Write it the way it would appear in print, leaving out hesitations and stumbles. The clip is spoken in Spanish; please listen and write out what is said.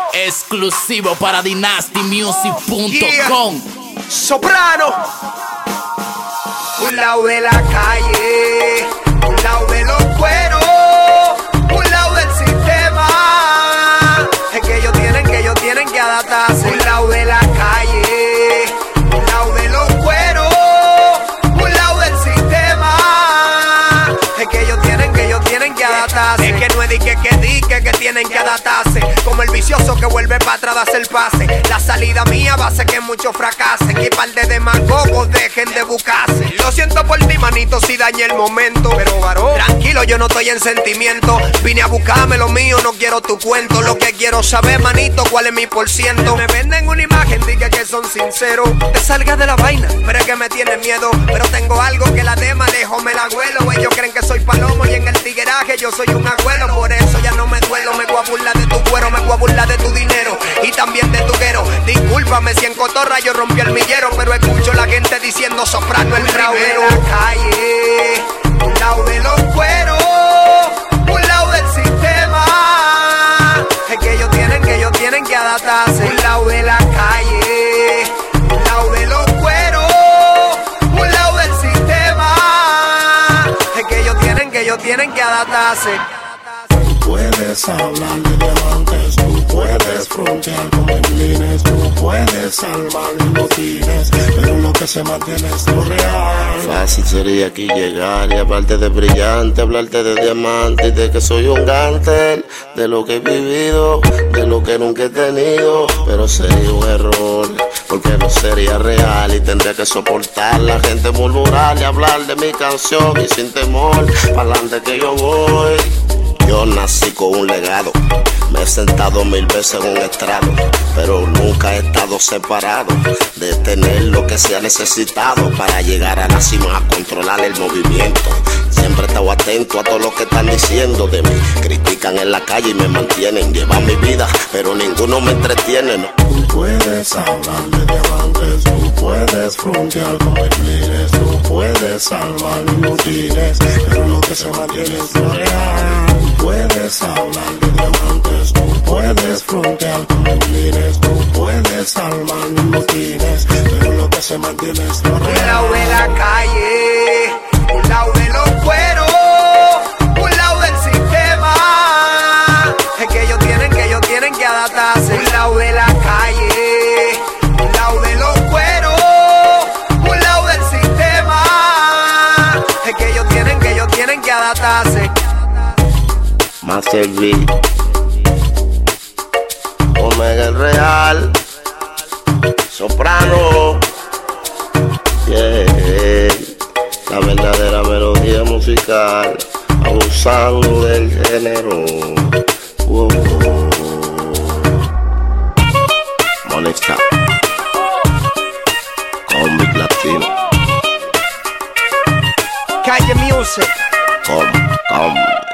Exclusivo para dynastymusic.com. Yeah. Soprano. Un lado de la calle, un lado de los cueros, un lado del sistema. Es que ellos tienen que adaptarse. Un lado de la calle, un lado de los cueros, un lado del sistema. Es que ellos tienen que adaptarse. Es que no es dique que tienen que adaptarse. Como el vicioso que vuelve para atrás a hacer pase. La salida mía va a ser que muchos fracasen. Y par de demagogos dejen de buscarse. Lo siento por ti, manito, si dañé el momento. Pero varón, tranquilo, yo no estoy en sentimiento. Vine a buscarme lo mío, no quiero tu cuento. Lo que quiero saber, manito, cuál es mi %. Me venden una imagen, diga que son sinceros. Te salgas de la vaina, pero es que me tiene miedo. Pero tengo algo que la de lejos me la huelo. Ellos creen que soy palomo y en el tigueraje yo soy un abuelo. Por eso ya no me duelo, me voy a burlar de tu cuero, me voy a burlar de tu dinero y también de tu guero. Discúlpame si en cotorra yo rompí el millero, pero escucho la gente diciendo Soprano el primero. Un lado de la calle, un lado de los cueros, un lado del sistema. Es que ellos tienen que adaptarse. Un lado de la calle, un lado de los cueros, un lado del sistema. Es que ellos tienen que adaptarse. Puedes hablar de diamantes, tú puedes frontear con bailarines, tú puedes salvar botines, pero lo que se mantiene es lo real. Fácil sería aquí llegar y aparte de brillante, hablarte de diamante y de que soy un gánster, de lo que he vivido, de lo que nunca he tenido, pero sería un error, porque no sería real y tendría que soportar la gente murmurar y hablar de mi canción y sin temor, pa'lante que yo voy. Yo nací con un legado, me he sentado 1000 veces en un estrado, pero nunca he estado separado de tener lo que se ha necesitado para llegar a la cima, a controlar el movimiento. Siempre he estado atento a todo lo que están diciendo de mí. Critican en la calle y me mantienen. Llevan mi vida, pero ninguno me entretiene, no. Tú puedes hablar de diamantes, tú puedes frontear con bailarines, tú puedes salvar botines, pero lo que se mantiene es lo real. Puedes hablar de diamantes, tú puedes frontear con bailarines, tú puedes salvar botines, pero lo que se mantiene es lo real. Un lado de la calle, un lado de los cueros, un lado del sistema. Es que ellos tienen que adaptarse. Un lado de la calle, un lado de los cueros, un lado del sistema. Es que ellos tienen que adaptarse. Master B, Omega el Real, Soprano, yeah, la verdadera melodía musical, abusando del género. Monica, con Big Latino, Calle Music. come.